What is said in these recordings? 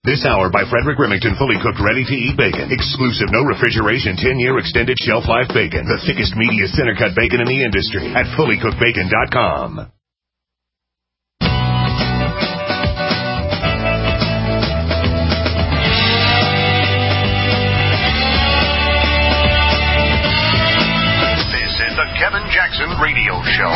This hour by Frederick Remington, fully cooked, ready-to-eat bacon. Exclusive, no refrigeration, 10-year extended shelf life bacon. The thickest, meatiest center-cut bacon in the industry at fullycookedbacon.com. This is the Kevin Jackson Radio Show.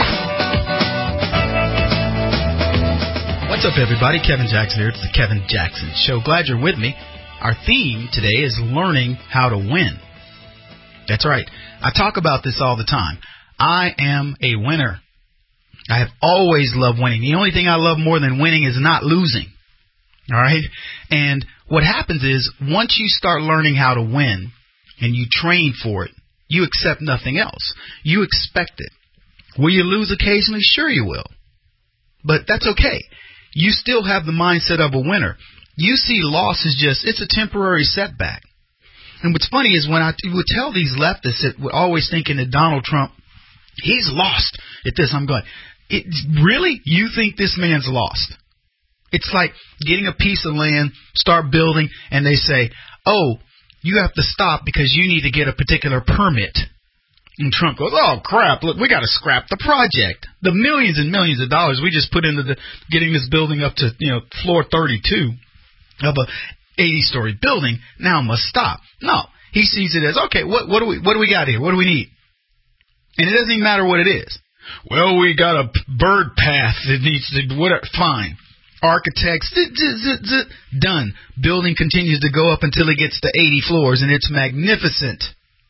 What's up, everybody? Kevin Jackson here. It's the Kevin Jackson Show. Glad you're with me. Our theme today is learning how to win. That's right. I talk about this all the time. I am a winner. I have always loved winning. The only thing I love more than winning is not losing. All right? And what happens is once you start learning how to win and you train for it, you accept nothing else. You expect it. Will you lose occasionally? Sure you will. But that's okay. You still have the mindset of a winner. You see loss as just, it's a temporary setback. And what's funny is when I would tell these leftists that were always thinking that Donald Trump, he's lost at this, I'm going, really? You think this man's lost? It's like getting a piece of land, start building, and they say, oh, you have to stop because you need to get a particular permit. And Trump goes, oh, crap, look, we got to scrap the project. The millions and millions of dollars we just put into getting this building up to, floor 32 of a 80-story building now must stop. No, he sees it as, okay, what do we got here? What do we need? And it doesn't even matter what it is. Well, we got a bird path that needs to, whatever, fine. Architects, done. Building continues to go up until it gets to 80 floors, and it's magnificent.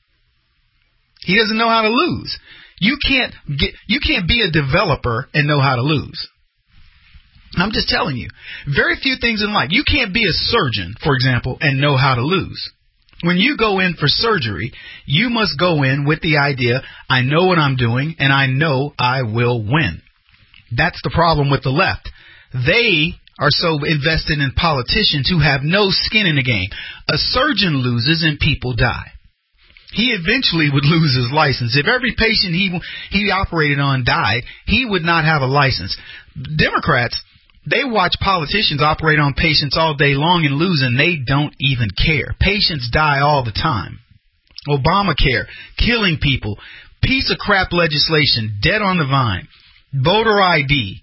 He doesn't know how to lose. You can't be a developer and know how to lose. I'm just telling you. Very few things in life. You can't be a surgeon, for example, and know how to lose. When you go in for surgery, you must go in with the idea, I know what I'm doing, and I know I will win. That's the problem with the left. They are so invested in politicians who have no skin in the game. A surgeon loses and people die. He eventually would lose his license. If every patient he operated on died, he would not have a license. Democrats, they watch politicians operate on patients all day long and lose, and they don't even care. Patients die all the time. Obamacare, killing people, piece of crap legislation, dead on the vine, voter ID.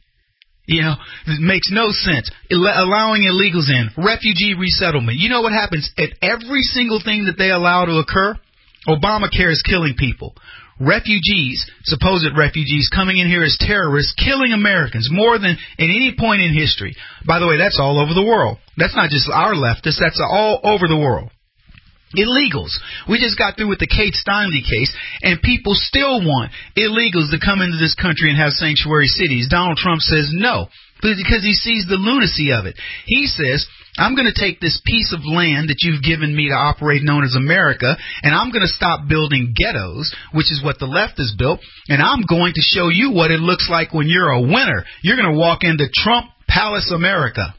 It makes no sense. Allowing illegals in, refugee resettlement. You know what happens at every single thing that they allow to occur? Obamacare is killing people. Refugees, supposed refugees, coming in here as terrorists, killing Americans more than at any point in history. By the way, that's all over the world. That's not just our leftists. That's all over the world. Illegals. We just got through with the Kate Steinle case, and people still want illegals to come into this country and have sanctuary cities. Donald Trump says no, because he sees the lunacy of it. He says, I'm going to take this piece of land that you've given me to operate known as America, and I'm going to stop building ghettos, which is what the left has built, and I'm going to show you what it looks like when you're a winner. You're going to walk into Trump Palace America.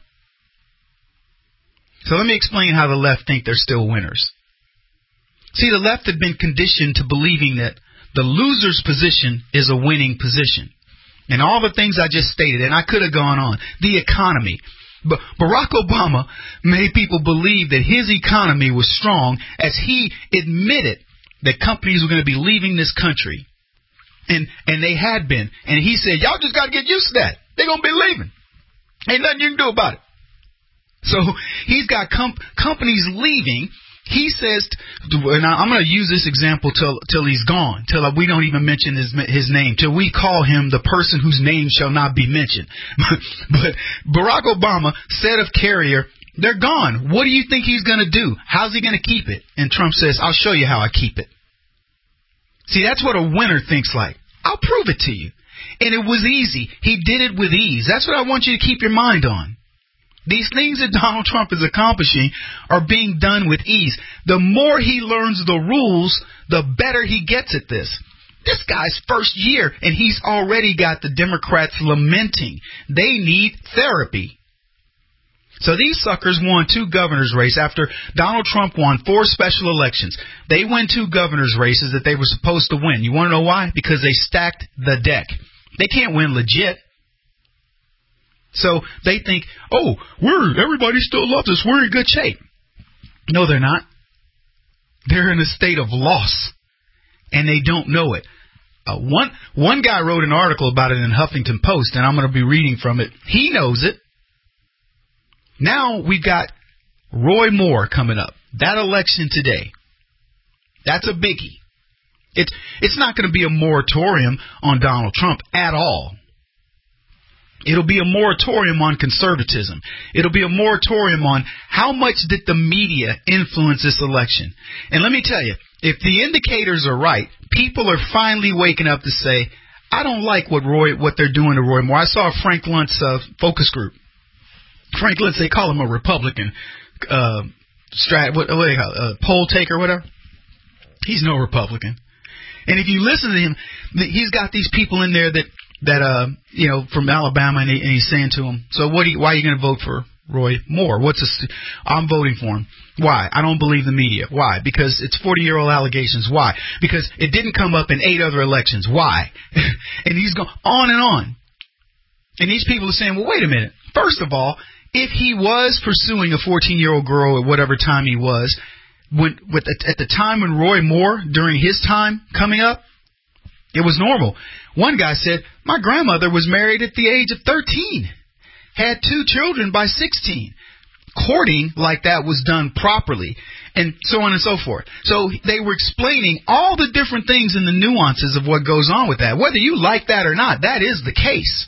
So let me explain how the left think they're still winners. See, the left had been conditioned to believing that the loser's position is a winning position. And all the things I just stated, and I could have gone on, the economy. But Barack Obama made people believe that his economy was strong as he admitted that companies were going to be leaving this country. And they had been. And he said, y'all just got to get used to that. They're going to be leaving. Ain't nothing you can do about it. So he's got companies leaving. He says, and I'm going to use this example till he's gone, till we don't even mention his name, till we call him the person whose name shall not be mentioned. But Barack Obama said of Carrier, they're gone. What do you think he's going to do? How's he going to keep it? And Trump says, I'll show you how I keep it. See, that's what a winner thinks like. I'll prove it to you. And it was easy. He did it with ease. That's what I want you to keep your mind on. These things that Donald Trump is accomplishing are being done with ease. The more he learns the rules, the better he gets at this. This guy's first year, and he's already got the Democrats lamenting. They need therapy. So these suckers won 2 governor's races after Donald Trump won 4 special elections. They win 2 governor's races that they were supposed to win. You want to know why? Because they stacked the deck. They can't win legit. So they think, oh, everybody still loves us. We're in good shape. No, they're not. They're in a state of loss, and they don't know it. One guy wrote an article about it in Huffington Post, and I'm going to be reading from it. He knows it. Now we've got Roy Moore coming up. That election today, that's a biggie. It's not going to be a moratorium on Donald Trump at all. It'll be a moratorium on conservatism. It'll be a moratorium on how much did the media influence this election. And let me tell you, if the indicators are right, people are finally waking up to say, I don't like what they're doing to Roy Moore. I saw Frank Luntz focus group. Frank Luntz, they call him a Republican what do they call it? Poll taker, whatever. He's no Republican. And if you listen to him, he's got these people in there that from Alabama, and he's saying to them, so why are you going to vote for Roy Moore? I'm voting for him. Why? I don't believe the media. Why? Because it's 40-year-old allegations. Why? Because it didn't come up in 8 other elections. Why? And he's going on and on. And these people are saying, well, wait a minute. First of all, if he was pursuing a 14-year-old girl at whatever time he was, at the time when Roy Moore, during his time coming up, it was normal. One guy said, my grandmother was married at the age of 13, had 2 children by 16. Courting like that was done properly, and so on and so forth. So they were explaining all the different things and the nuances of what goes on with that. Whether you like that or not, that is the case.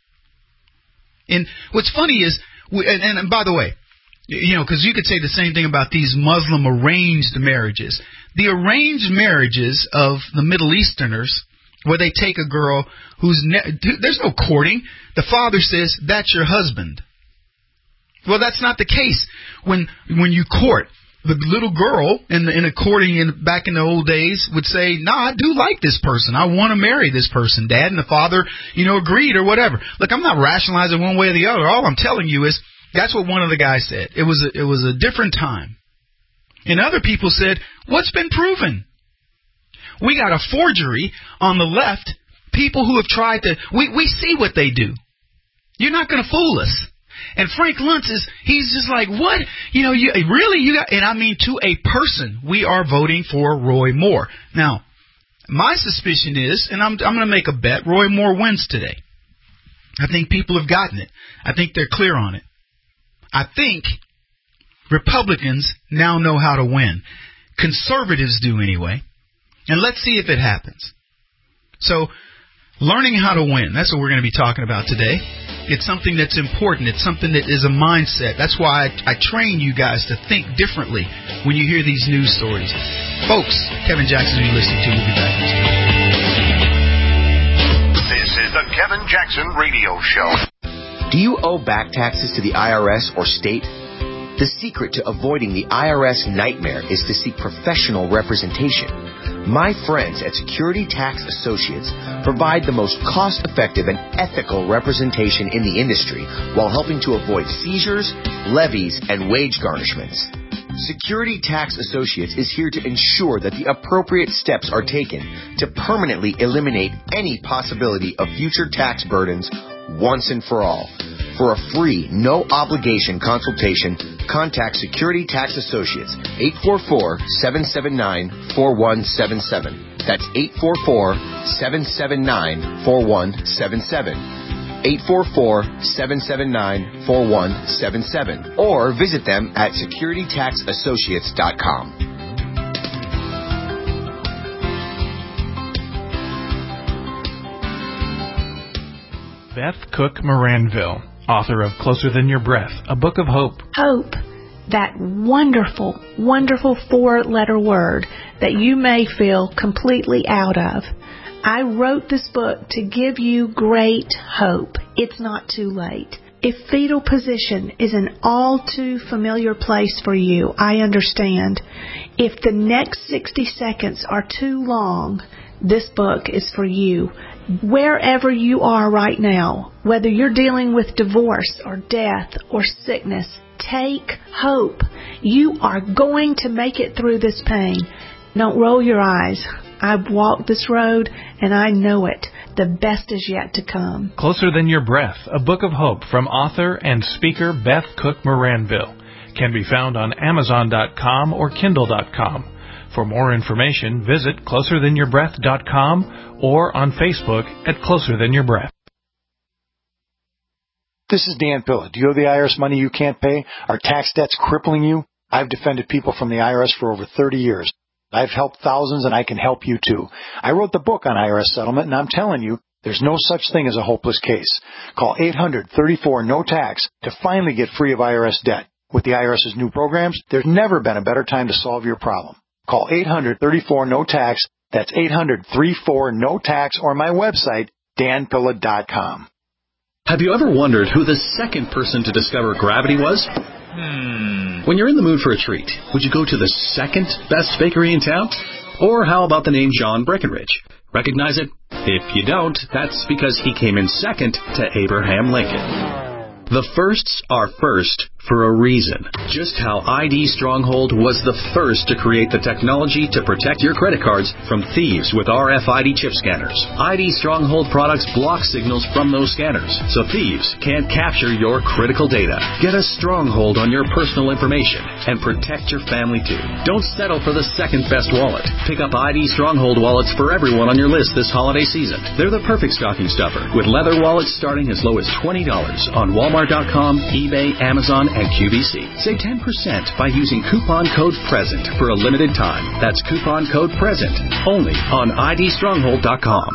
And what's funny is, and by the way, because you could say the same thing about these Muslim arranged marriages. The arranged marriages of the Middle Easterners, where they take a girl there's no courting. The father says, that's your husband. Well, that's not the case. When you court, the little girl in a courting back in the old days would say, I do like this person. I want to marry this person, Dad. And the father, agreed or whatever. Look, I'm not rationalizing one way or the other. All I'm telling you is that's what one of the guys said. It was a different time. And other people said, what's been proven? We got a forgery on the left. People who have tried to, we see what they do. You're not going to fool us. And Frank Luntz he's just like, what? And I mean to a person, we are voting for Roy Moore. Now, my suspicion is, and I'm going to make a bet, Roy Moore wins today. I think people have gotten it. I think they're clear on it. I think Republicans now know how to win. Conservatives do anyway. And let's see if it happens. So, learning how to win, that's what we're going to be talking about today. It's something that's important. It's something that is a mindset. That's why I train you guys to think differently when you hear these news stories. Folks, Kevin Jackson, you're listening to. We'll be back next week. This is the Kevin Jackson Radio Show. Do you owe back taxes to the IRS or state? The secret to avoiding the IRS nightmare is to seek professional representation. My friends at Security Tax Associates provide the most cost-effective and ethical representation in the industry while helping to avoid seizures, levies, and wage garnishments. Security Tax Associates is here to ensure that the appropriate steps are taken to permanently eliminate any possibility of future tax burdens once and for all. For a free, no-obligation consultation, contact Security Tax Associates, 844-779-4177. That's 844-779-4177. 844-779-4177. Or visit them at securitytaxassociates.com. Beth Cook Moranville, author of Closer Than Your Breath, a book of hope. Hope, that wonderful, wonderful 4-letter word that you may feel completely out of. I wrote this book to give you great hope. It's not too late. If fetal position is an all too familiar place for you, I understand. If the next 60 seconds are too long, this book is for you. Wherever you are right now, whether you're dealing with divorce or death or sickness, take hope. You are going to make it through this pain. Don't roll your eyes. I've walked this road and I know it. the best is yet to come. Closer Than Your Breath, a book of hope from author and speaker Beth Cook Moranville, can be found on Amazon.com or Kindle.com. For more information, visit closerthanyourBreath.com or on Facebook at Closer Than Your Breath. This is Dan Pilla. Do you have the IRS money you can't pay? Are tax debts crippling you? I've defended people from the IRS for over 30 years. I've helped thousands, and I can help you too. I wrote the book on IRS settlement, and I'm telling you, there's no such thing as a hopeless case. Call 800-34-NO-TAX to finally get free of IRS debt. With the IRS's new programs, there's never been a better time to solve your problem. Call 800-34-NO-TAX. That's 800-34-NO-TAX, or my website, danpilla.com. Have you ever wondered who the second person to discover gravity was? When you're in the mood for a treat, would you go to the second best bakery in town? Or how about the name John Breckenridge? Recognize it? If you don't, that's because he came in second to Abraham Lincoln. The firsts are first for a reason. Just how ID Stronghold was the first to create the technology to protect your credit cards from thieves with RFID chip scanners. ID Stronghold products block signals from those scanners, so thieves can't capture your critical data. Get a stronghold on your personal information and protect your family too. Don't settle for the second best wallet. Pick up ID Stronghold wallets for everyone on your list this holiday season. They're the perfect stocking stuffer, with leather wallets starting as low as $20 on Walmart.com, eBay, Amazon, and QVC. Save 10% by using coupon code PRESENT for a limited time. That's coupon code PRESENT only on IDStronghold.com.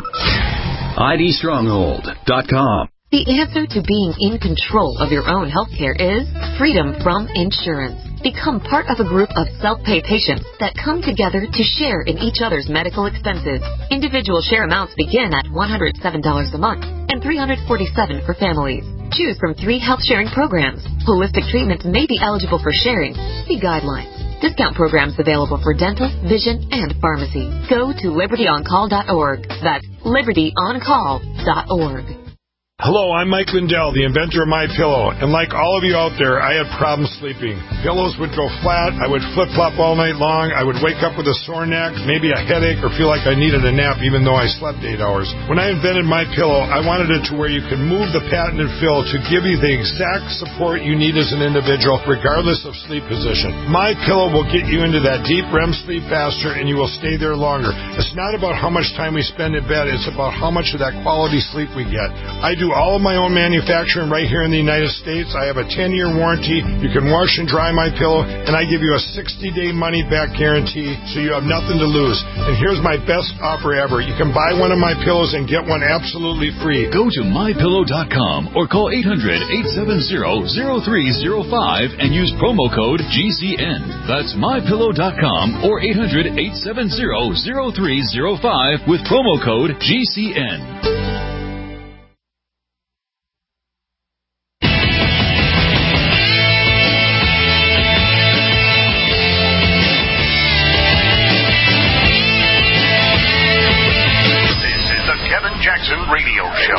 IDStronghold.com. The answer to being in control of your own healthcare is freedom from insurance. Become part of a group of self-pay patients that come together to share in each other's medical expenses. Individual share amounts begin at $107 a month and $347 for families. Choose from 3 health-sharing programs. Holistic treatments may be eligible for sharing. See guidelines. Discount programs available for dental, vision, and pharmacy. Go to libertyoncall.org. That's libertyoncall.org. Hello, I'm Mike Lindell, the inventor of MyPillow, and like all of you out there, I had problems sleeping. Pillows would go flat, I would flip-flop all night long, I would wake up with a sore neck, maybe a headache, or feel like I needed a nap even though I slept 8 hours. When I invented MyPillow, I wanted it to where you can move the patented fill to give you the exact support you need as an individual, regardless of sleep position. MyPillow will get you into that deep REM sleep faster, and you will stay there longer. It's not about how much time we spend in bed, it's about how much of that quality sleep we get. I do all of my own manufacturing right here in the United States. I have a 10-year warranty. You can wash and dry my pillow, and I give you a 60-day money-back guarantee, so you have nothing to lose. And here's my best offer ever. You can buy one of my pillows and get one absolutely free. Go to MyPillow.com or call 800-870-0305 and use promo code GCN. That's MyPillow.com or 800-870-0305 with promo code GCN. Radio Show.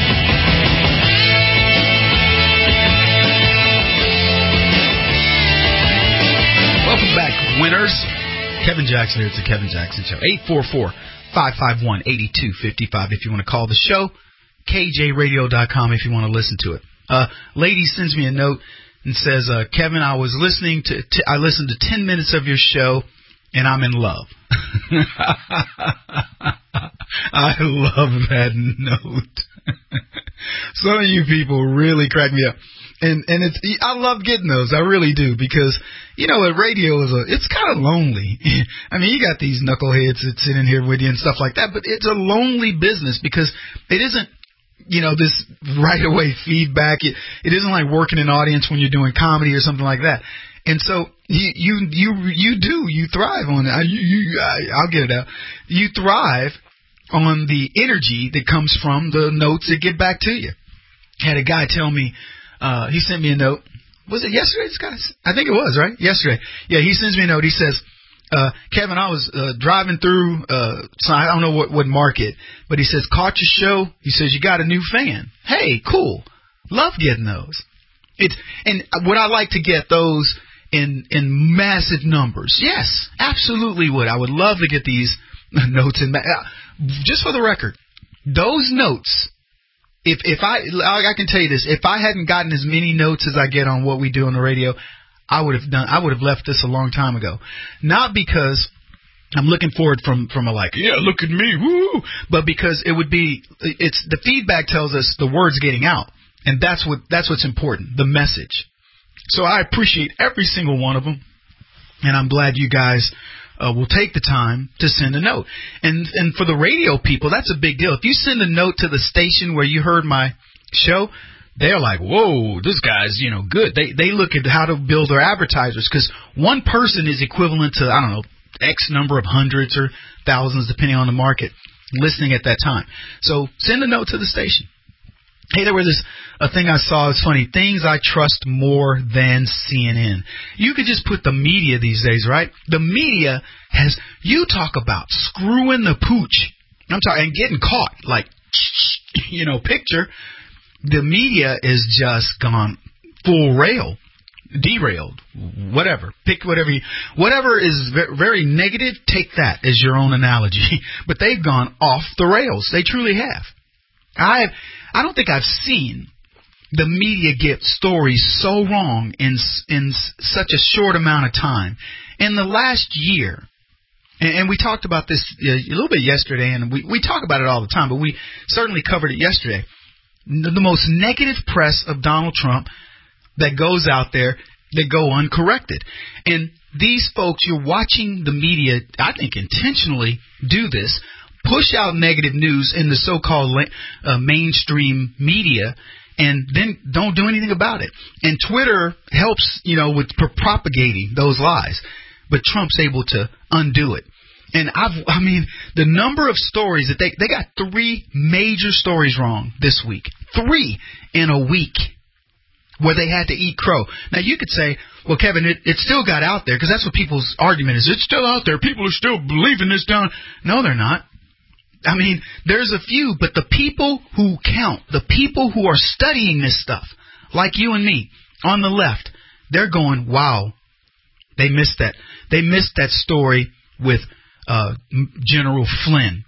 Welcome back, winners. Kevin Jackson here. It's the Kevin Jackson Show. 844-551-8255 if you want to call the show. KJRadio.com if you want to listen to it. Lady sends me a note and says, Kevin, I was listening to I listened to 10 minutes of your show, and I'm in love. I love that note. Some of you people really crack me up. And I love getting those. I really do, because, you know, radio it's kind of lonely. I mean, you got these knuckleheads that sit in here with you and stuff like that, but it's a lonely business because it isn't, you know, this right away feedback. It isn't like working an audience when you're doing comedy or something like that. And so you thrive on it. I'll get it out. You thrive on the energy that comes from the notes that get back to you. Had a guy tell me, he sent me a note. Was it yesterday, guys? I think it was, right? Yesterday. Yeah, he sends me a note. He says, Kevin, I was driving through, so I don't know what market, but he says, caught your show. He says, you got a new fan. Hey, cool. Love getting those. And would I like to get those in massive numbers? Yes, absolutely would. I would love to get these notes in. Just for the record, those notes, if I can tell you this, if I hadn't gotten as many notes as I get on what we do on the radio, I would have left this a long time ago. Not because I'm looking forward from a like, yeah, look at me, woo, but because it's the feedback tells us the word's getting out, and that's what's important, the message. So I appreciate every single one of them, and I'm glad you guys will take the time to send a note. And for the radio people, that's a big deal. If you send a note to the station where you heard my show, they're like, whoa, this guy's, good. They look at how to build their advertisers, because one person is equivalent to, I don't know, X number of hundreds or thousands, depending on the market, listening at that time. So send a note to the station. Hey, there was a thing I saw. It's funny. Things I trust more than CNN. You could just put the media these days, right? The media you talk about screwing the pooch. I'm talking, and getting caught, like, picture. The media is just gone full rail, derailed, whatever. Pick whatever is very negative, take that as your own analogy. But they've gone off the rails. They truly have. I don't think I've seen the media get stories so wrong in such a short amount of time. In the last year, and we talked about this a little bit yesterday, and we talk about it all the time, but we certainly covered it yesterday. The most negative press of Donald Trump that goes out there, that go uncorrected. And these folks, you're watching the media, I think intentionally do this, push out negative news in the so-called mainstream media, and then don't do anything about it. And Twitter helps, with propagating those lies, but Trump's able to undo it. And the number of stories that they got 3 major stories wrong this week, 3 in a week, where they had to eat crow. Now, you could say, well, Kevin, it still got out there, because that's what people's argument is. It's still out there. People are still believing this down. No, they're not. There's a few, but the people who count, the people who are studying this stuff, like you and me, on the left, they're going, wow, they missed that. They missed that story with General Flynn.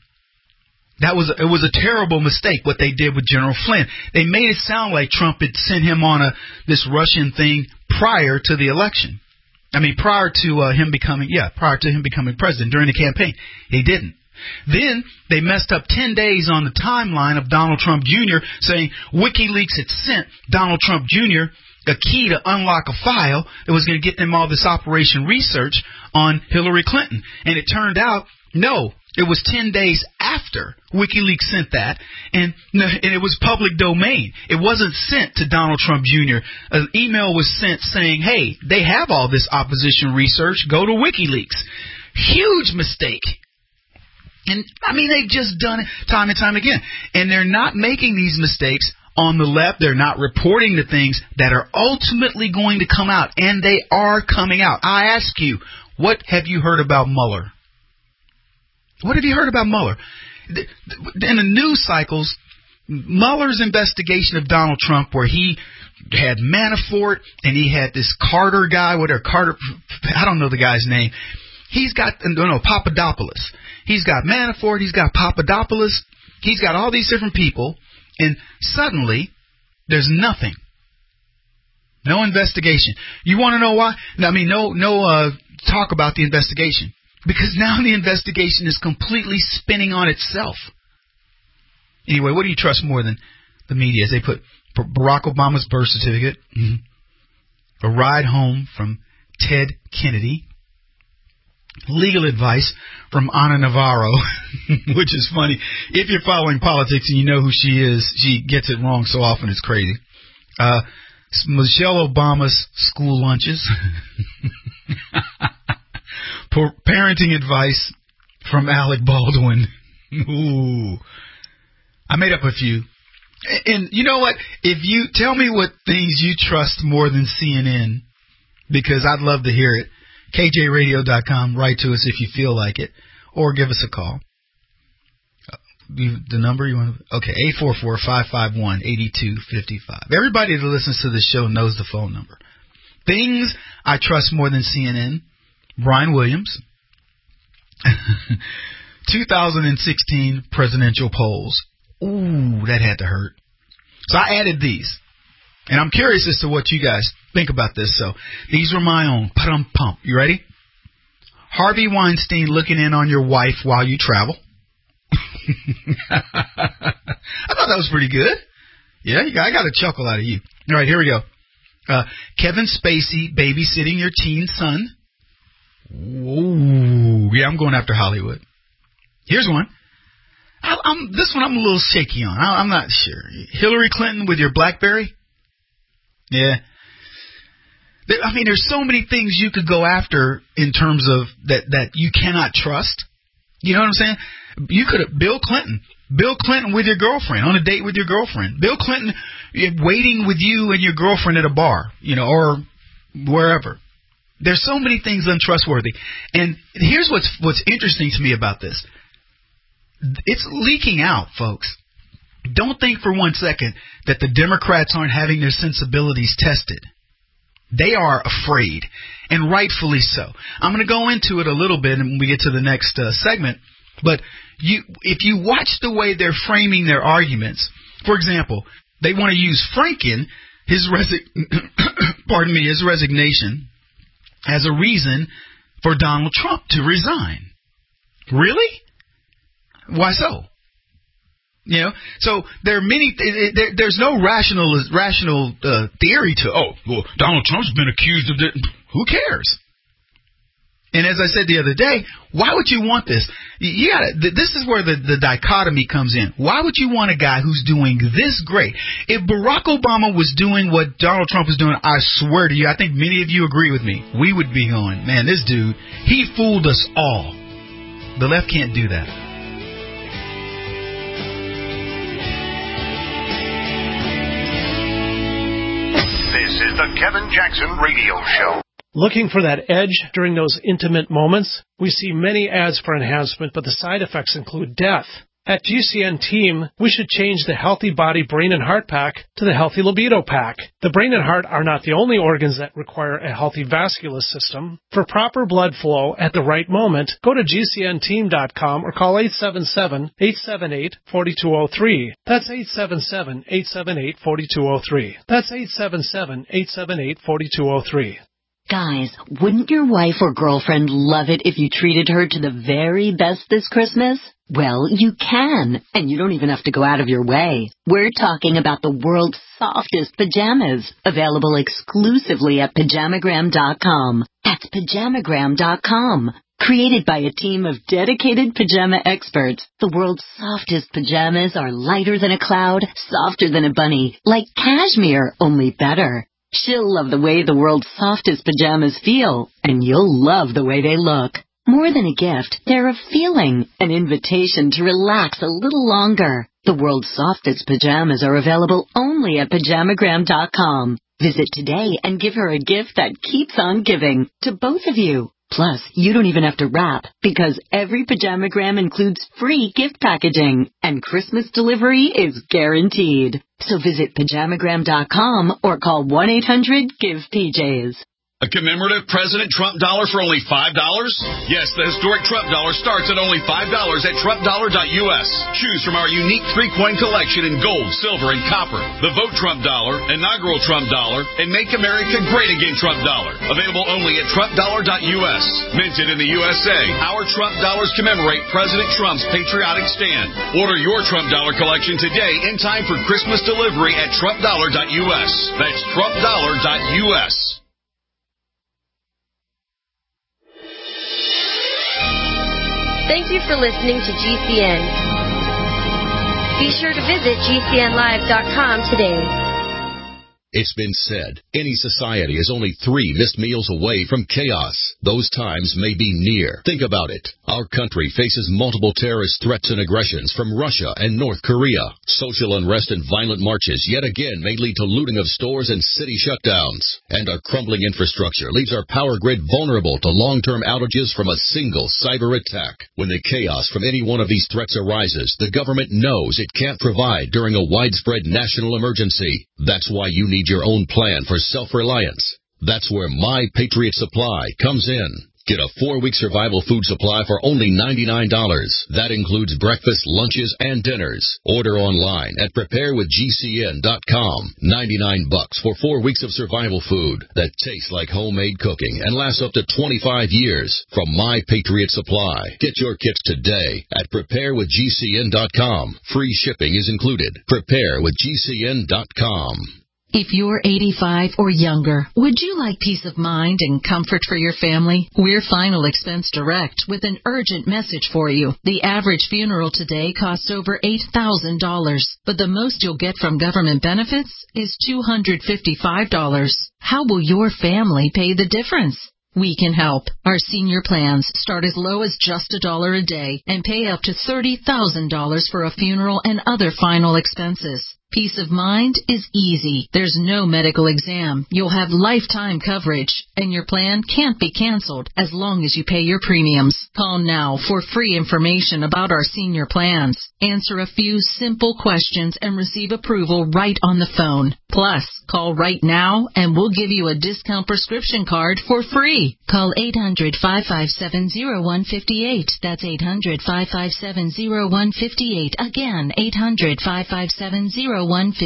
It was a terrible mistake what they did with General Flynn. They made it sound like Trump had sent him on this Russian thing prior to the election. Prior to him becoming president during the campaign. He didn't. Then they messed up 10 days on the timeline of Donald Trump Jr. saying WikiLeaks had sent Donald Trump Jr. a key to unlock a file that was going to get them all this operation research on Hillary Clinton. And it turned out, no, it was 10 days after WikiLeaks sent that, and it was public domain. It wasn't sent to Donald Trump Jr. An email was sent saying, hey, they have all this opposition research. Go to WikiLeaks. Huge mistake. And, they've just done it time and time again. And they're not making these mistakes on the left. They're not reporting the things that are ultimately going to come out. And they are coming out. I ask you, what have you heard about Mueller? What have you heard about Mueller? In the news cycles, Mueller's investigation of Donald Trump, where he had Manafort and he had this Carter guy, I don't know the guy's name. He's got, Papadopoulos. He's got Manafort, he's got Papadopoulos, he's got all these different people, and suddenly there's nothing. No investigation. You want to know why? No talk about the investigation. Because now the investigation is completely spinning on itself. Anyway, what do you trust more than the media? As they put Barack Obama's birth certificate, a ride home from Ted Kennedy, legal advice from Ana Navarro, which is funny. If you're following politics and you know who she is, she gets it wrong so often it's crazy. Michelle Obama's school lunches. Parenting advice from Alec Baldwin. Ooh. I made up a few. And you know what? If you tell me what things you trust more than CNN, because I'd love to hear it. KJRadio.com. Write to us if you feel like it, or give us a call. The number you want to? Okay, 844-551-8255. Everybody that listens to this show knows the phone number. Things I trust more than CNN. Brian Williams. 2016 presidential polls. Ooh, that had to hurt. So I added these. And I'm curious as to what you guys think about this. So these were my own. Pump. You ready? Harvey Weinstein looking in on your wife while you travel. I thought that was pretty good. Yeah, I got a chuckle out of you. All right, here we go. Kevin Spacey babysitting your teen son. Ooh, yeah, I'm going after Hollywood. Here's one. This one I'm a little shaky on. I'm not sure. Hillary Clinton with your BlackBerry? Yeah. I mean, there's so many things you could go after in terms of that you cannot trust. You know what I'm saying? You could have Bill Clinton with your girlfriend, on a date with your girlfriend. Bill Clinton waiting with you and your girlfriend at a bar, or wherever. There's so many things untrustworthy. And here's what's interesting to me about this. It's leaking out, folks. Don't think for one second that the Democrats aren't having their sensibilities tested. They are afraid, and rightfully so. I'm going to go into it a little bit when we get to the next segment. But if you watch the way they're framing their arguments, for example, they want to use Franken, his resignation, as a reason for Donald Trump to resign. Really? Why so? So there are many. There's no rational theory to. Oh, well, Donald Trump's been accused of this. Who cares? And as I said the other day, why would you want this? This is where the dichotomy comes in. Why would you want a guy who's doing this great? If Barack Obama was doing what Donald Trump is doing, I swear to you, I think many of you agree with me. We would be going, man, this dude, he fooled us all. The left can't do that. This is the Kevin Jackson Radio Show. Looking for that edge during those intimate moments? We see many ads for enhancement, but the side effects include death. At GCN Team, we should change the Healthy Body, Brain, and Heart Pack to the Healthy Libido Pack. The brain and heart are not the only organs that require a healthy vascular system. For proper blood flow at the right moment, go to GCNteam.com or call 877-878-4203. That's 877-878-4203. That's 877-878-4203. Guys, wouldn't your wife or girlfriend love it if you treated her to the very best this Christmas? Well, you can, and you don't even have to go out of your way. We're talking about the world's softest pajamas, available exclusively at Pajamagram.com. That's Pajamagram.com. Created by a team of dedicated pajama experts, the world's softest pajamas are lighter than a cloud, softer than a bunny, like cashmere, only better. She'll love the way the world's softest pajamas feel, and you'll love the way they look. More than a gift, they're a feeling, an invitation to relax a little longer. The world's softest pajamas are available only at Pajamagram.com. Visit today and give her a gift that keeps on giving to both of you. Plus, you don't even have to wrap, because every Pajamagram includes free gift packaging, and Christmas delivery is guaranteed. So visit Pajamagram.com or call 1-800-GIVE-PJs. A commemorative President Trump dollar for only $5? Yes, the historic Trump dollar starts at only $5 at TrumpDollar.us. Choose from our unique 3-coin collection in gold, silver, and copper. The Vote Trump dollar, inaugural Trump dollar, and Make America Great Again Trump dollar. Available only at TrumpDollar.us. Minted in the USA, our Trump dollars commemorate President Trump's patriotic stand. Order your Trump dollar collection today in time for Christmas delivery at TrumpDollar.us. That's TrumpDollar.us. Thank you for listening to GCN. Be sure to visit GCNlive.com today. It's been said, any society is only 3 missed meals away from chaos. Those times may be near. Think about it. Our country faces multiple terrorist threats and aggressions from Russia and North Korea. Social unrest and violent marches yet again may lead to looting of stores and city shutdowns. And our crumbling infrastructure leaves our power grid vulnerable to long-term outages from a single cyber attack. When the chaos from any one of these threats arises, the government knows it can't provide during a widespread national emergency. That's why you need your own plan for self-reliance. That's where My Patriot Supply comes in. Get a 4-week survival food supply for only $99. That includes breakfast, lunches, and dinners. Order online at preparewithgcn.com. $99 for 4 weeks of survival food that tastes like homemade cooking and lasts up to 25 years from My Patriot Supply. Get your kits today at preparewithgcn.com. Free shipping is included. Preparewithgcn.com. If you're 85 or younger, would you like peace of mind and comfort for your family? We're Final Expense Direct with an urgent message for you. The average funeral today costs over $8,000, but the most you'll get from government benefits is $255. How will your family pay the difference? We can help. Our senior plans start as low as just $1 a day and pay up to $30,000 for a funeral and other final expenses. Peace of mind is easy. There's no medical exam. You'll have lifetime coverage, and your plan can't be canceled as long as you pay your premiums. Call now for free information about our senior plans. Answer a few simple questions and receive approval right on the phone. Plus, call right now and we'll give you a discount prescription card for free. Call 800-557-0158. That's 800-557-0158. Again, 800-557-0158.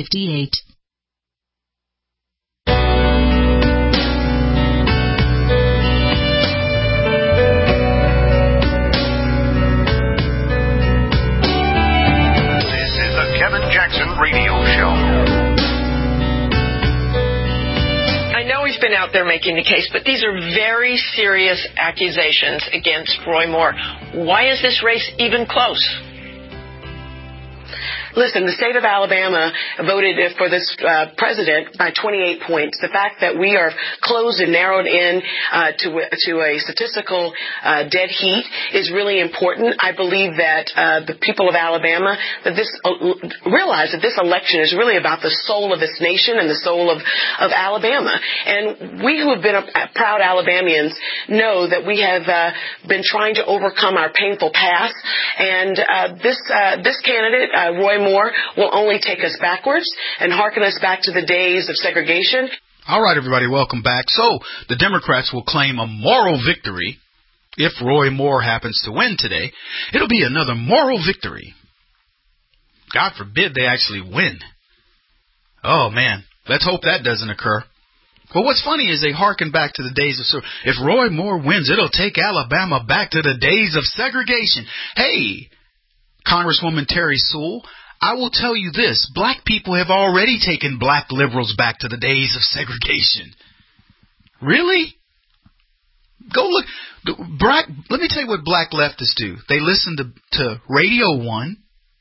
Kevin Jackson Radio Show. I know he's been out there making the case, but these are very serious accusations against Roy Moore. Why is this race even close? Listen, the state of Alabama voted for this president by 28 points. The fact that we are closed and narrowed in to a statistical dead heat is really important. I believe that the people of Alabama realize that this election is really about the soul of this nation and the soul of Alabama. And we who have been proud Alabamians know that we have been trying to overcome our painful past. And this candidate, Roy Moore, will only take us backwards and harken us back to the days of segregation. All right, everybody, welcome back. So the Democrats will claim a moral victory if Roy Moore happens to win today. It'll be another moral victory. God forbid they actually win. Oh, man, let's hope that doesn't occur. But what's funny is they harken back to the days of... If Roy Moore wins, it'll take Alabama back to the days of segregation. Hey, Congresswoman Terry Sewell, I will tell you this. Black people have already taken black liberals back to the days of segregation. Really? Go look. Let me tell you what black leftists do. They listen to Radio 1.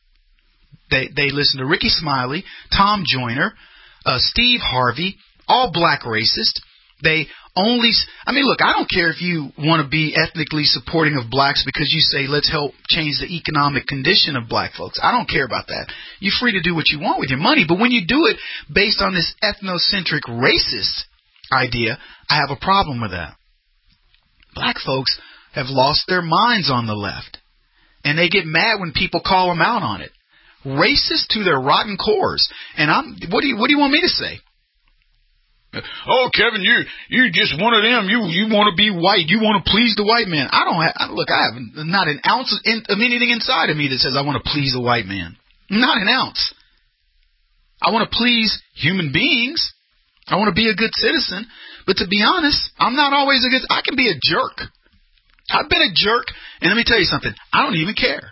They listen to Ricky Smiley, Tom Joyner, Steve Harvey, all black racists. They only... look, I don't care if you want to be ethnically supporting of blacks because you say, let's help change the economic condition of black folks. I don't care about that. You're free to do what you want with your money. But when you do it based on this ethnocentric racist idea, I have a problem with that. Black folks have lost their minds on the left. And they get mad when people call them out on it. Racist to their rotten cores. And what do you want me to say? Oh, Kevin, you're just one of them. You want to be white. You want to please the white man. I have not an ounce of anything inside of me that says I want to please the white man. Not an ounce. I want to please human beings. I want to be a good citizen. But to be honest, I'm not always I can be a jerk. I've been a jerk, and let me tell you something. I don't even care.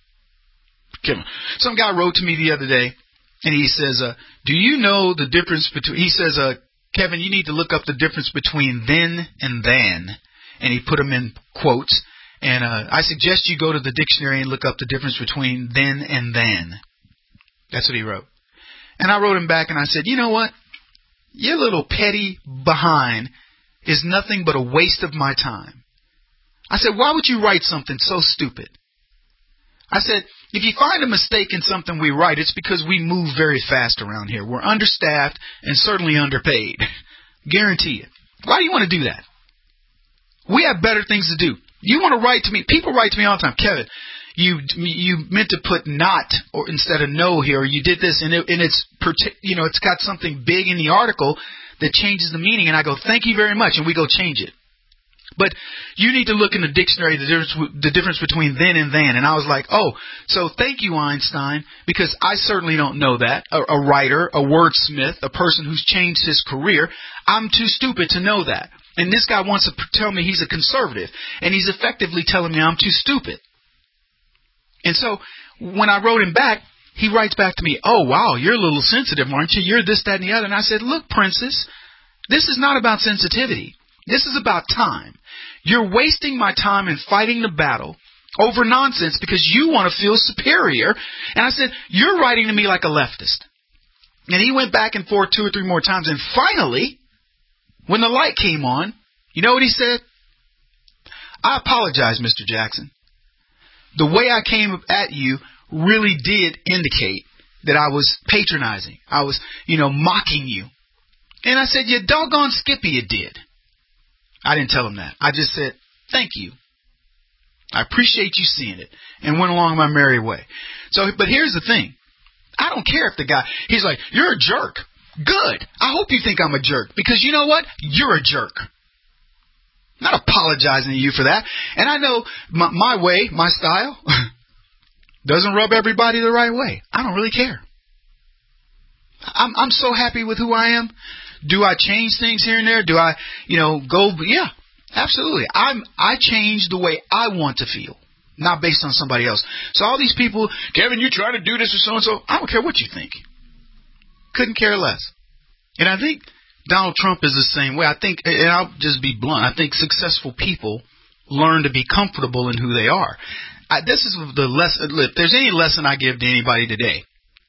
Some guy wrote to me the other day, and he says, do you know the difference between... He says, Kevin, you need to look up the difference between then and then. And he put them in quotes. And I suggest you go to the dictionary and look up the difference between then and then. That's what he wrote. And I wrote him back and I said, you know what? Your little petty behind is nothing but a waste of my time. I said, why would you write something so stupid? I said, if you find a mistake in something we write, it's because we move very fast around here. We're understaffed and certainly underpaid. Guarantee it. Why do you want to do that? We have better things to do. You want to write to me. People write to me all the time. Kevin, you meant to put not or instead of no here. Or you did this, and it's got something big in the article that changes the meaning. And I go, thank you very much, and we go change it. But you need to look in the dictionary, the difference between then and then. And I was like, oh, so thank you, Einstein, because I certainly don't know that. A writer, a wordsmith, a person who's changed his career. I'm too stupid to know that. And this guy wants to tell me he's a conservative. And he's effectively telling me I'm too stupid. And so when I wrote him back, he writes back to me, oh, wow, you're a little sensitive, aren't you? You're this, that, and the other. And I said, look, Princess, this is not about sensitivity. This is about time. You're wasting my time in fighting the battle over nonsense because you want to feel superior. And I said, you're writing to me like a leftist. And he went back and forth 2 or 3 more times. And finally, when the light came on, you know what he said? I apologize, Mr. Jackson. The way I came at you really did indicate that I was patronizing. I was, mocking you. And I said, you doggone Skippy, you did. I didn't tell him that. I just said, thank you. I appreciate you seeing it. And went along my merry way. But here's the thing. I don't care if the guy, he's like, you're a jerk. Good. I hope you think I'm a jerk. Because you know what? You're a jerk. I'm not apologizing to you for that. And I know my way, my style, doesn't rub everybody the right way. I don't really care. I'm so happy with who I am. Do I change things here and there? Do I, go? Yeah, absolutely. I change the way I want to feel, not based on somebody else. So all these people, Kevin, you try to do this or so-and-so. I don't care what you think. Couldn't care less. And I think Donald Trump is the same way. I think, and I'll just be blunt, I think successful people learn to be comfortable in who they are. This is the lesson. If there's any lesson I give to anybody today,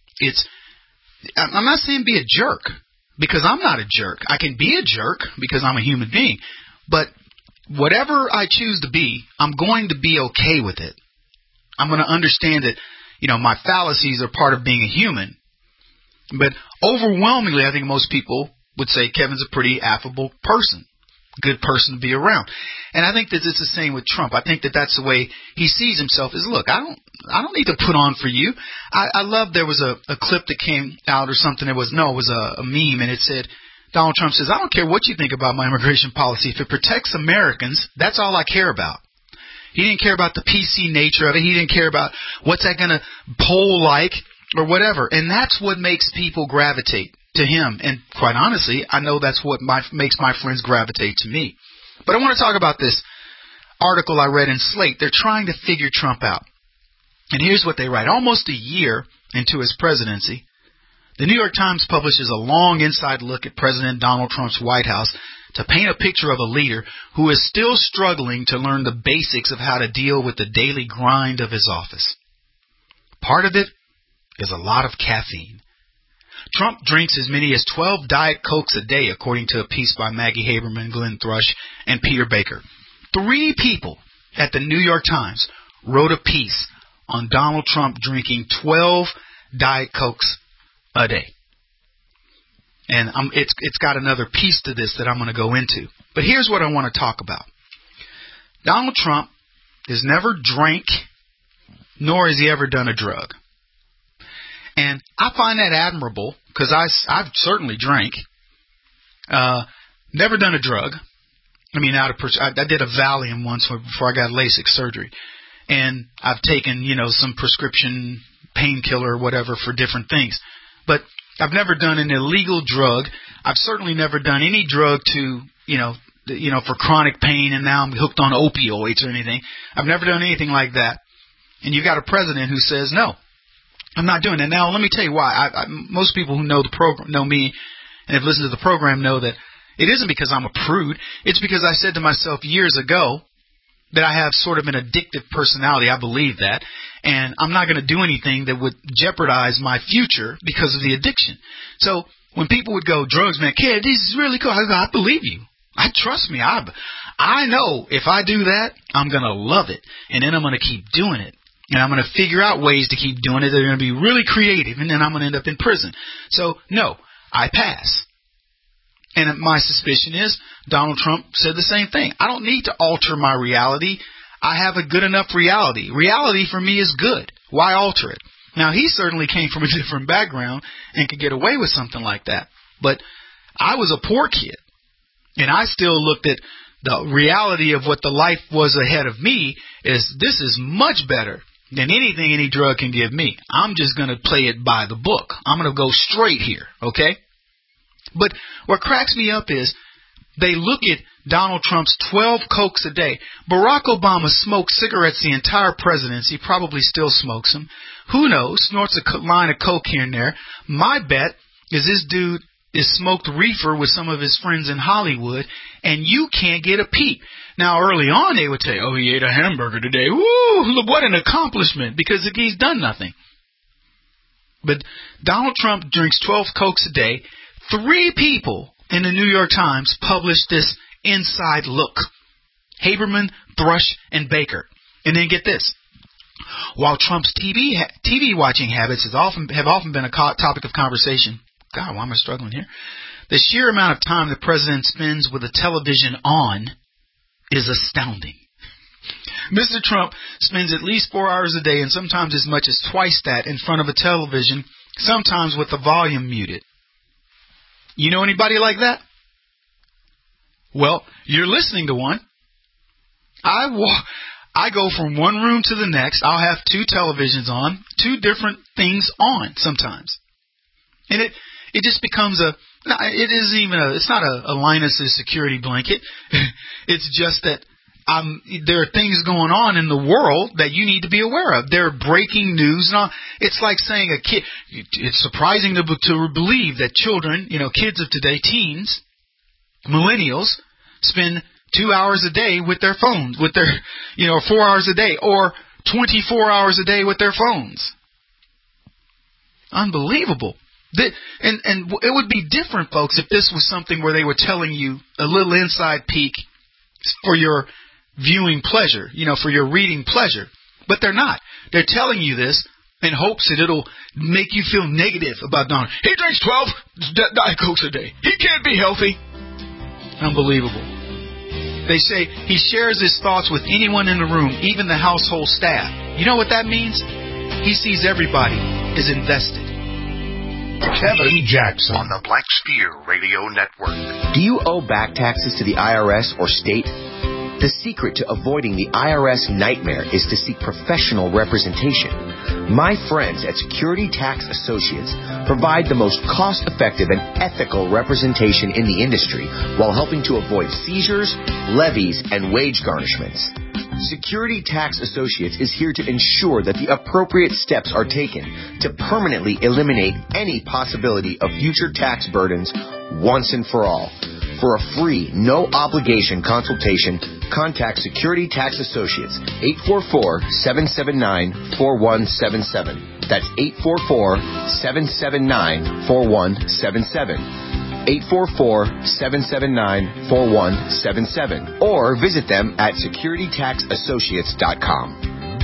I'm not saying be a jerk, because I'm not a jerk. I can be a jerk because I'm a human being. But whatever I choose to be, I'm going to be okay with it. I'm going to understand that, my fallacies are part of being a human. But overwhelmingly, I think most people would say Kevin's a pretty affable person. Good person to be around. And I think that it's the same with Trump. I think that that's the way he sees himself is, look, I don't need to put on for you. I love there was a clip that came out or something. It was a meme, and it said, Donald Trump says, I don't care what you think about my immigration policy. If it protects Americans, that's all I care about. He didn't care about the PC nature of it. He didn't care about what's that going to poll like or whatever. And that's what makes people gravitate to him. And quite honestly, I know that's what makes my friends gravitate to me. But I want to talk about this article I read in Slate. They're trying to figure Trump out. And here's what they write. Almost a year into his presidency, the New York Times publishes a long inside look at President Donald Trump's White House to paint a picture of a leader who is still struggling to learn the basics of how to deal with the daily grind of his office. Part of it is a lot of caffeine. Trump drinks as many as 12 Diet Cokes a day, according to a piece by Maggie Haberman, Glenn Thrush, and Peter Baker. 3 people at the New York Times wrote a piece on Donald Trump drinking 12 Diet Cokes a day. And it's got another piece to this that I'm going to go into. But here's what I want to talk about. Donald Trump has never drank, nor has he ever done a drug. And I find that admirable because I've certainly drank. Never done a drug. I mean, I did a Valium once before I got LASIK surgery. And I've taken, some prescription painkiller or whatever for different things. But I've never done an illegal drug. I've certainly never done any drug to, for chronic pain, and now I'm hooked on opioids or anything. I've never done anything like that. And you got a president who says, no, I'm not doing it. Now, let me tell you why. Most people who know the program, know me and have listened to the program know that it isn't because I'm a prude. It's because I said to myself years ago that I have sort of an addictive personality. I believe that. And I'm not going to do anything that would jeopardize my future because of the addiction. So when people would go, drugs, man, kid, this is really cool. I believe you. Trust me. I know if I do that, I'm going to love it. And then I'm going to keep doing it. And I'm going to figure out ways to keep doing it. They're going to be really creative. And then I'm going to end up in prison. So, no, I pass. And my suspicion is Donald Trump said the same thing. I don't need to alter my reality. I have a good enough reality. Reality for me is good. Why alter it? Now, he certainly came from a different background and could get away with something like that. But I was a poor kid. And I still looked at The reality of what the life was ahead of me is this is much better than anything any drug can give me. I'm just going to play it by the book. I'm going to go straight here, okay? But what cracks me up is they look at Donald Trump's 12 Cokes a day. Barack Obama smoked cigarettes the entire presidency. He probably still smokes them. Who knows? Snorts a line of coke here and there. My bet is this dude is smoked reefer with some of his friends in Hollywood, and you can't get a peep. Now, early on, they would say, oh, he ate a hamburger today. Woo, look, what an accomplishment, because he's done nothing. But Donald Trump drinks 12 Cokes a day. 3 people in the New York Times published this inside look. Haberman, Thrush, and Baker. And then get this. While Trump's TV watching habits have often been a topic of conversation, God, why am I struggling here? The sheer amount of time the president spends with the television on is astounding. Mr. Trump spends at least 4 hours a day and sometimes as much as twice that in front of a television, sometimes with the volume muted. You know anybody like that? Well, you're listening to one. I go from one room to the next. I'll have 2 televisions on, 2 different things on sometimes. And it just becomes it's not a Linus's security blanket. It's just that there are things going on in the world that you need to be aware of. There are breaking news. It's like saying it's surprising to believe that children, kids of today, teens, millennials, spend 2 hours a day with their phones, with their, 4 hours a day, or 24 hours a day with their phones. Unbelievable. And it would be different, folks, if this was something where they were telling you a little inside peek for your viewing pleasure, for your reading pleasure. But they're not. They're telling you this in hopes that it'll make you feel negative about Donald. He drinks 12 Diet Cokes a day. He can't be healthy. Unbelievable. They say he shares his thoughts with anyone in the room, even the household staff. You know what that means? He sees everybody is invested. Kevin Jackson on the Black Spear Radio Network. Do you owe back taxes to the IRS or state? The secret to avoiding the IRS nightmare is to seek professional representation. My friends at Security Tax Associates provide the most cost-effective and ethical representation in the industry while helping to avoid seizures, levies, and wage garnishments. Security Tax Associates is here to ensure that the appropriate steps are taken to permanently eliminate any possibility of future tax burdens once and for all. For a free, no-obligation consultation, contact Security Tax Associates, 844-779-4177. That's 844-779-4177. 844-779-4177. Or visit them at securitytaxassociates.com.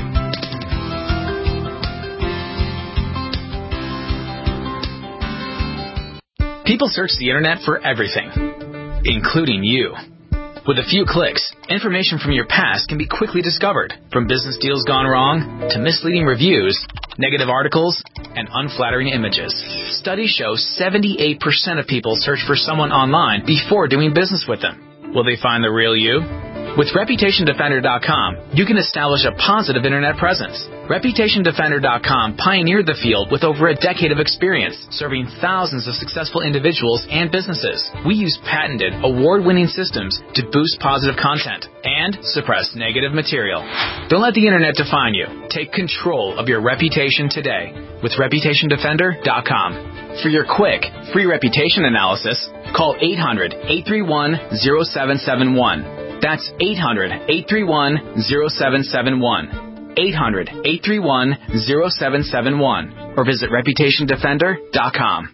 People search the internet for everything, including you. With a few clicks, information from your past can be quickly discovered, from business deals gone wrong to misleading reviews, negative articles, and unflattering images. Studies show 78% of people search for someone online before doing business with them. Will they find the real you? With ReputationDefender.com, you can establish a positive internet presence. ReputationDefender.com pioneered the field with over a decade of experience, serving thousands of successful individuals and businesses. We use patented, award-winning systems to boost positive content and suppress negative material. Don't let the internet define you. Take control of your reputation today with ReputationDefender.com. For your quick, free reputation analysis, call 800-831-0771. That's 800-831-0771. 800-831-0771. Or visit ReputationDefender.com.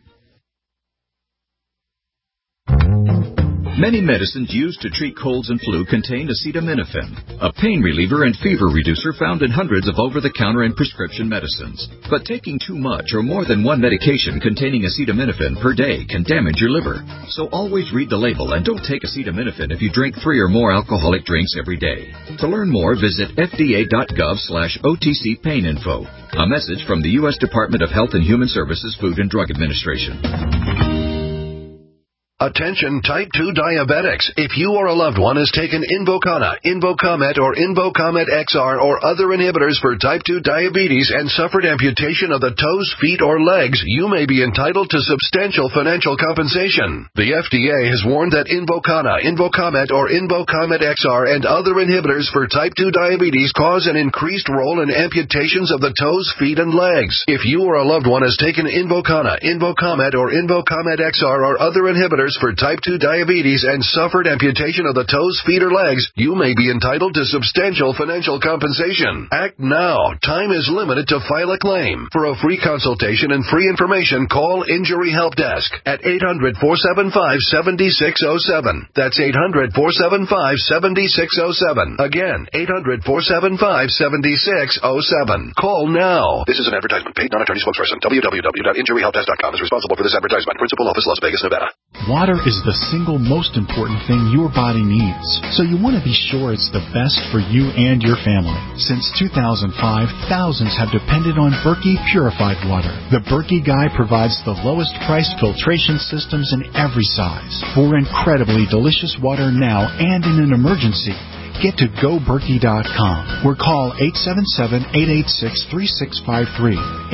Many medicines used to treat colds and flu contain acetaminophen, a pain reliever and fever reducer found in hundreds of over-the-counter and prescription medicines. But taking too much or more than one medication containing acetaminophen per day can damage your liver. So always read the label and don't take acetaminophen if you drink 3 or more alcoholic drinks every day. To learn more, visit fda.gov/OTC pain info. A message from the U.S. Department of Health and Human Services Food and Drug Administration. Attention type 2 diabetics. If you or a loved one has taken Invokana, Invokamet, or Invokamet XR or other inhibitors for type 2 diabetes and suffered amputation of the toes, feet, or legs, you may be entitled to substantial financial compensation. The FDA has warned that Invokana, Invokamet, or Invokamet XR and other inhibitors for type 2 diabetes cause an increased role in amputations of the toes, feet, and legs. If you or a loved one has taken Invokana, Invokamet, or Invokamet XR or other inhibitors for type 2 diabetes and suffered amputation of the toes, feet, or legs, you may be entitled to substantial financial compensation. Act now. Time is limited to file a claim. For a free consultation and free information, call Injury Help Desk at 800-475-7607. That's 800-475-7607. Again, 800-475-7607. Call now. This is an advertisement. Paid non-attorney spokesperson. www.injuryhelpdesk.com is responsible for this advertisement. Principal office, Las Vegas, Nevada. Water is the single most important thing your body needs, so you want to be sure it's the best for you and your family. Since 2005, thousands have depended on Berkey purified water. The Berkey Guy provides the lowest priced filtration systems in every size. For incredibly delicious water now and in an emergency, get to GoBerkey.com or call 877-886-3653.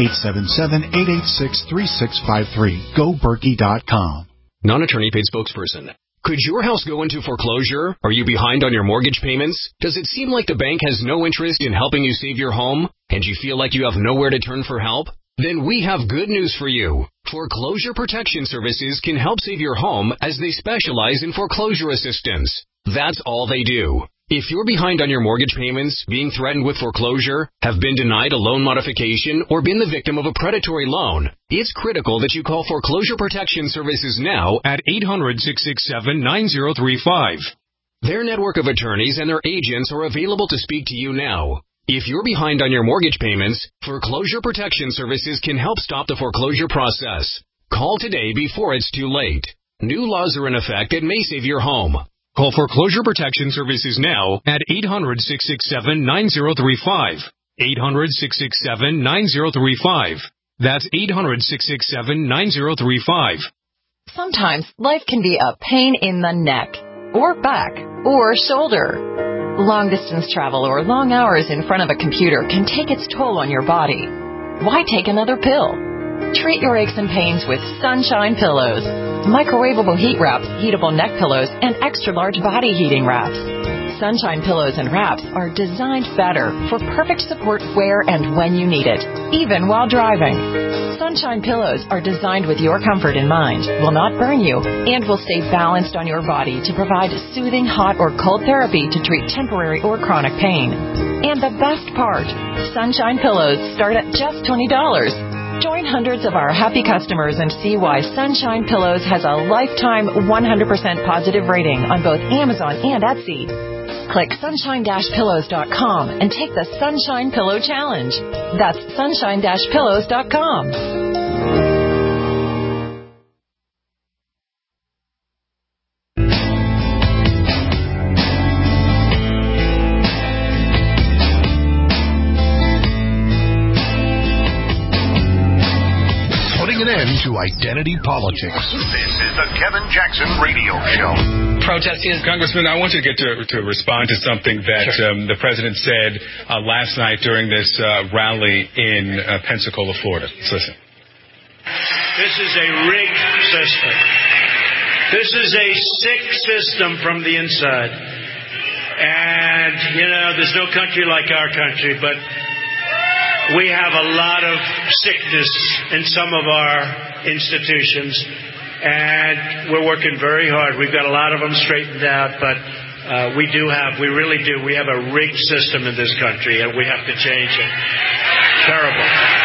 877-886-3653. GoBerkey.com. Non-attorney paid spokesperson. Could your house go into foreclosure? Are you behind on your mortgage payments? Does it seem like the bank has no interest in helping you save your home, and you feel like you have nowhere to turn for help? Then we have good news for you. Foreclosure Protection Services can help save your home as they specialize in foreclosure assistance. That's all they do. If you're behind on your mortgage payments, being threatened with foreclosure, have been denied a loan modification, or been the victim of a predatory loan, it's critical that you call Foreclosure Protection Services now at 800-667-9035. Their network of attorneys and their agents are available to speak to you now. If you're behind on your mortgage payments, Foreclosure Protection Services can help stop the foreclosure process. Call today before it's too late. New laws are in effect that may save your home. Call Foreclosure Protection Services now at 800-667-9035. 800-667-9035. That's 800-667-9035. Sometimes life can be a pain in the neck, or back, or shoulder. Long-distance travel or long hours in front of a computer can take its toll on your body. Why take another pill? Treat your aches and pains with Sunshine Pillows. Microwavable heat wraps, heatable neck pillows, and extra-large body heating wraps. Sunshine Pillows and wraps are designed better for perfect support where and when you need it, even while driving. Sunshine Pillows are designed with your comfort in mind, will not burn you, and will stay balanced on your body to provide soothing hot or cold therapy to treat temporary or chronic pain. And the best part, Sunshine Pillows start at just $20. Join hundreds of our happy customers and see why Sunshine Pillows has a lifetime 100% positive rating on both Amazon and Etsy. Click sunshine-pillows.com and take the Sunshine Pillow Challenge. That's sunshine-pillows.com. To identity politics. This is the Kevin Jackson Radio Show. Protesting, Congressman, I want you to get to respond to something that the president said last night during this rally in Pensacola, Florida. Let's listen. This is a rigged system. This is a sick system from the inside. And, you know, there's no country like our country, but we have a lot of sickness in some of our institutions, and we're working very hard. We've got a lot of them straightened out, but we really do. We have a rigged system in this country, and we have to change it. Terrible.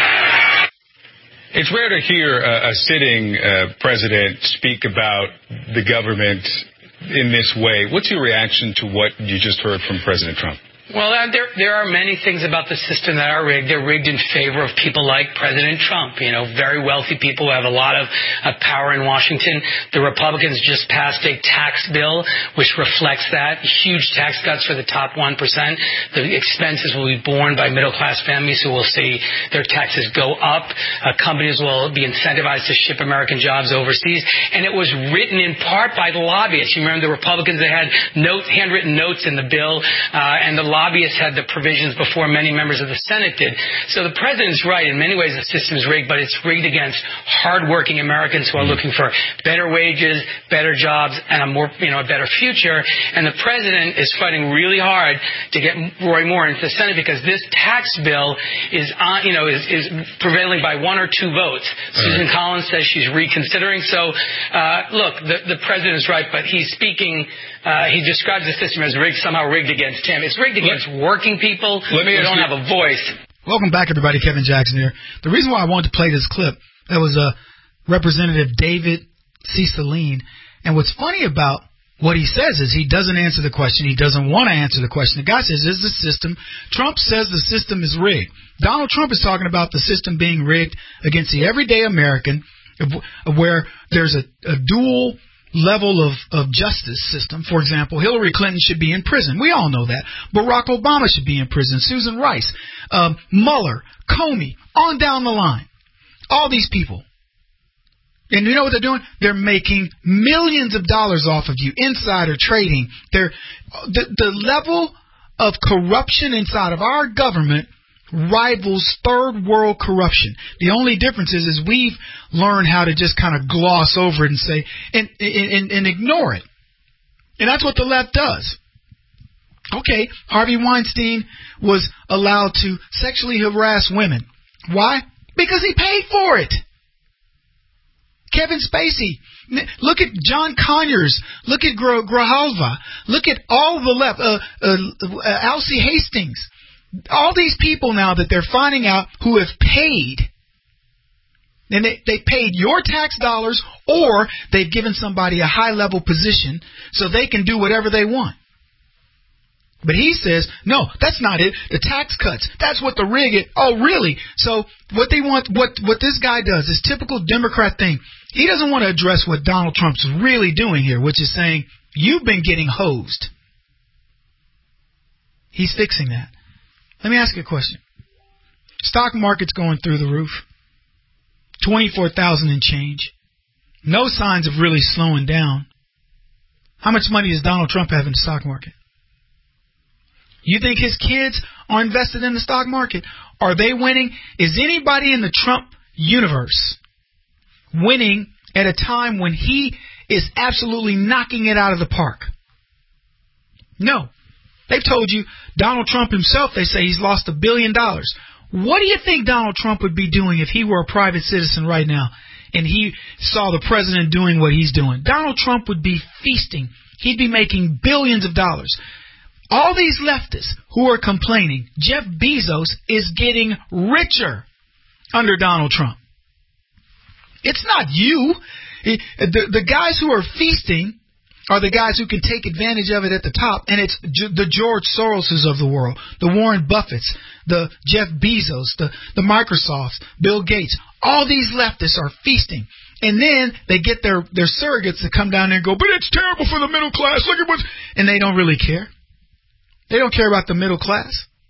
It's rare to hear a sitting president speak about the government in this way. What's your reaction to what you just heard from President Trump? Well, there are many things about the system that are rigged. They're rigged in favor of people like President Trump, very wealthy people who have a lot of power in Washington. The Republicans just passed a tax bill which reflects that. Huge tax cuts for the top 1%. The expenses will be borne by middle-class families who will see their taxes go up. Companies will be incentivized to ship American jobs overseas. And it was written in part by the lobbyists. You remember the Republicans, they had handwritten notes in the bill, and the lobbyists had the provisions before many members of the Senate did. So the president's right. In many ways, the system is rigged, but it's rigged against hardworking Americans who are looking for better wages, better jobs, and a better future. And the president is fighting really hard to get Roy Moore into the Senate because this tax bill is prevailing by 1 or 2 votes. Susan Collins says she's reconsidering. So, look, the president is right, but he's speaking. He describes the system as somehow rigged against him. It's rigged against working people who don't have a voice. Welcome back, everybody. Kevin Jackson here. The reason why I wanted to play this clip, that was Representative David C. Saline. And what's funny about what he says is he doesn't answer the question. He doesn't want to answer the question. The guy says, is the system? Trump says the system is rigged. Donald Trump is talking about the system being rigged against the everyday American, where there's a dual level of justice system. For example, Hillary Clinton should be in prison. We all know that. Barack Obama should be in prison. Susan Rice, Mueller, Comey, on down the line. All these people. And you know what they're doing? They're making millions of dollars off of you. Insider trading. The level of corruption inside of our government rivals third world corruption. The only difference is we've learned how to just kind of gloss over it and say and ignore it. And that's what the left does. Okay, Harvey Weinstein was allowed to sexually harass women. Why? Because he paid for it. Kevin Spacey. Look at John Conyers. Look at Grijalva. Look at all the left. Alcee Hastings. All these people now that they're finding out who have paid, and they paid your tax dollars, or they've given somebody a high-level position so they can do whatever they want. But he says, no, that's not it. The tax cuts, that's what the rig is. Oh, really? So what they want, what this guy does is typical Democrat thing. He doesn't want to address what Donald Trump's really doing here, which is saying, you've been getting hosed. He's fixing that. Let me ask you a question. Stock market's going through the roof. 24,000 and change. No signs of really slowing down. How much money does Donald Trump have in the stock market? You think his kids are invested in the stock market? Are they winning? Is anybody in the Trump universe winning at a time when he is absolutely knocking it out of the park? No. They've told you, Donald Trump himself, they say he's lost $1 billion. What do you think Donald Trump would be doing if he were a private citizen right now and he saw the president doing what he's doing? Donald Trump would be feasting. He'd be making billions of dollars. All these leftists who are complaining, Jeff Bezos is getting richer under Donald Trump. It's not you. The guys who are feasting are the guys who can take advantage of it at the top, and it's the George Soroses of the world, the Warren Buffetts, the Jeff Bezos, the Microsofts, Bill Gates. All these leftists are feasting. And then they get their surrogates to come down there and go, but it's terrible for the middle class. Look at what's... And they don't really care. They don't care about the middle class.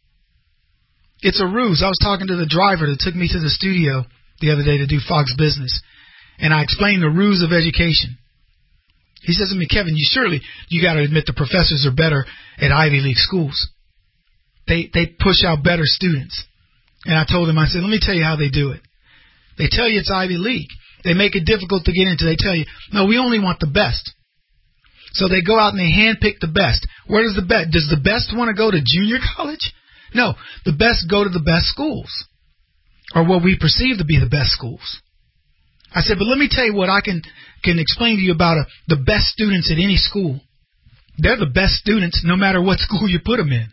It's a ruse. I was talking to the driver that took me to the studio the other day to do Fox Business, and I explained the ruse of education. He says to me, Kevin, you got to admit the professors are better at Ivy League schools. They push out better students. And I told him, I said, let me tell you how they do it. They tell you it's Ivy League. They make it difficult to get into. They tell you, no, we only want the best. So they go out and they handpick the best. Where does the best? Does the best want to go to junior college? No, the best go to the best schools, or what we perceive to be the best schools. I said, but let me tell you what I can explain to you about the best students at any school. They're the best students no matter what school you put them in.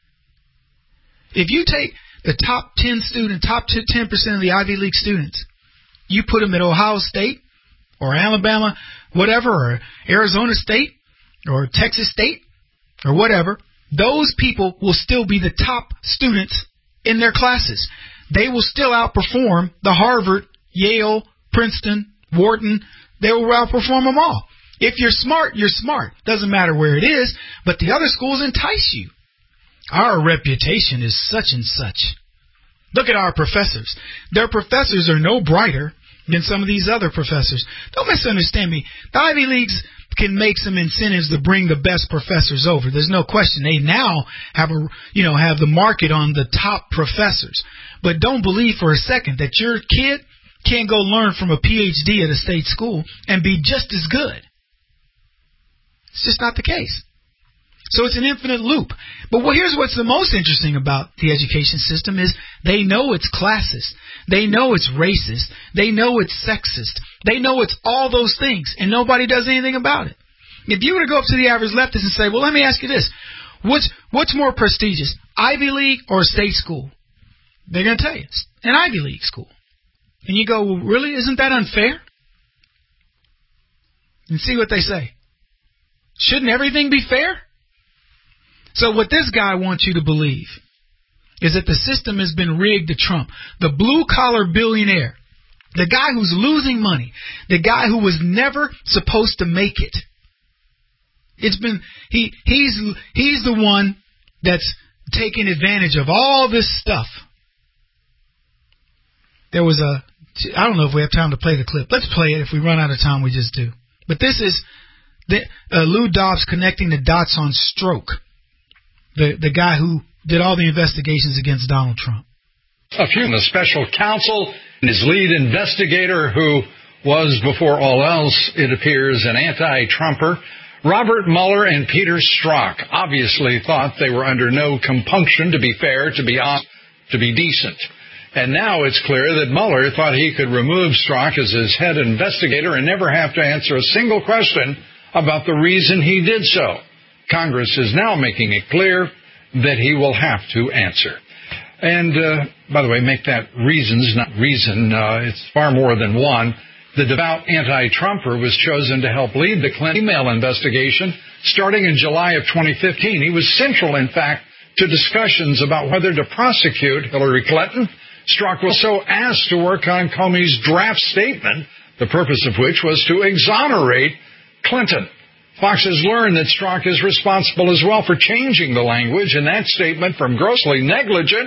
If you take the top 10% of the Ivy League students, you put them at Ohio State or Alabama, whatever, or Arizona State or Texas State or whatever, those people will still be the top students in their classes. They will still outperform the Harvard, Yale, Princeton, Wharton. They will outperform them all. If you're smart, you're smart. Doesn't matter where it is, but the other schools entice you. Our reputation is such and such. Look at our professors. Their professors are no brighter than some of these other professors. Don't misunderstand me. The Ivy Leagues can make some incentives to bring the best professors over. There's no question. They now have have the market on the top professors. But don't believe for a second that your kid can't go learn from a PhD at a state school and be just as good. It's just not the case. So it's an infinite loop. But here's what's the most interesting about the education system is they know it's classist. They know it's racist. They know it's sexist. They know it's all those things, and nobody does anything about it. If you were to go up to the average leftist and say, well, let me ask you this. What's more prestigious, Ivy League or a state school? They're going to tell you, it's an Ivy League school. And you go, well, really? Isn't that unfair? And see what they say. Shouldn't everything be fair? So what this guy wants you to believe is that the system has been rigged to Trump. The blue-collar billionaire, the guy who's losing money, the guy who was never supposed to make it. He's the one that's taking advantage of all this stuff. There was I don't know if we have time to play the clip. Let's play it. If we run out of time, we just do. But this is Lou Dobbs connecting the dots on Strzok, the guy who did all the investigations against Donald Trump. A few, the special counsel and his lead investigator, who was, before all else, it appears, an anti-Trumper, Robert Mueller and Peter Strzok, obviously thought they were under no compunction to be fair, to be honest, to be decent. And now it's clear that Mueller thought he could remove Strzok as his head investigator and never have to answer a single question about the reason he did so. Congress is now making it clear that he will have to answer. And, by the way, make that reasons, not reason. It's far more than one. The devout anti-Trumper was chosen to help lead the Clinton email investigation starting in July of 2015. He was central, in fact, to discussions about whether to prosecute Hillary Clinton. Strzok was also asked to work on Comey's draft statement, the purpose of which was to exonerate Clinton. Fox has learned that Strzok is responsible as well for changing the language in that statement from grossly negligent.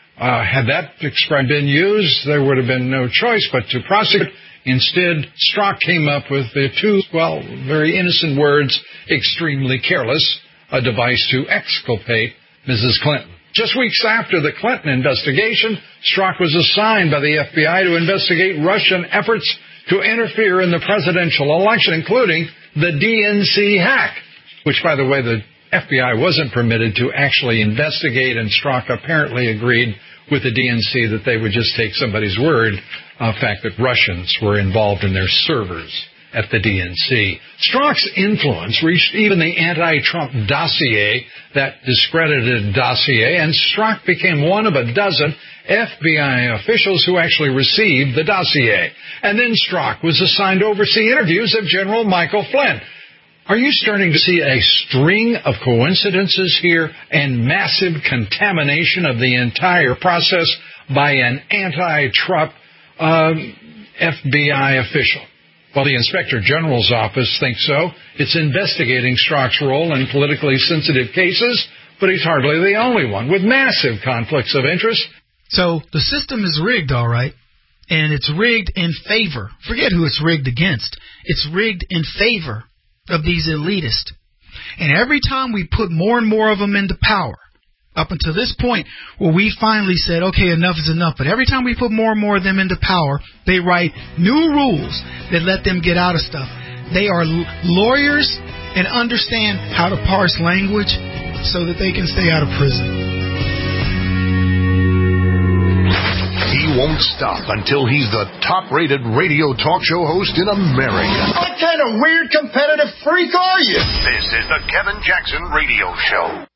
Had that expression been used, there would have been no choice but to prosecute. Instead, Strzok came up with the two, very innocent words, extremely careless, a device to exculpate Mrs. Clinton. Just weeks after the Clinton investigation, Strzok was assigned by the FBI to investigate Russian efforts to interfere in the presidential election, including the DNC hack, which, by the way, the FBI wasn't permitted to actually investigate, and Strzok apparently agreed with the DNC that they would just take somebody's word, the fact that Russians were involved in their servers at the DNC. Strzok's influence reached even the anti-Trump dossier, that discredited dossier, and Strzok became one of a dozen FBI officials who actually received the dossier. And then Strzok was assigned to oversee interviews of General Michael Flynn. Are you starting to see a string of coincidences here and massive contamination of the entire process by an anti-Trump FBI official? Well, the Inspector General's office thinks so. It's investigating Strzok's role in politically sensitive cases, but he's hardly the only one with massive conflicts of interest. So the system is rigged, all right, and it's rigged in favor. Forget who it's rigged against. It's rigged in favor of these elitists. And every time we put more and more of them into power, up until this point where we finally said, okay, enough is enough, but every time we put more and more of them into power, they write new rules that let them get out of stuff. They are lawyers and understand how to parse language so that they can stay out of prison. He won't stop until he's the top-rated radio talk show host in America. What kind of weird competitive freak are you? This is the Kevin Jackson Radio Show.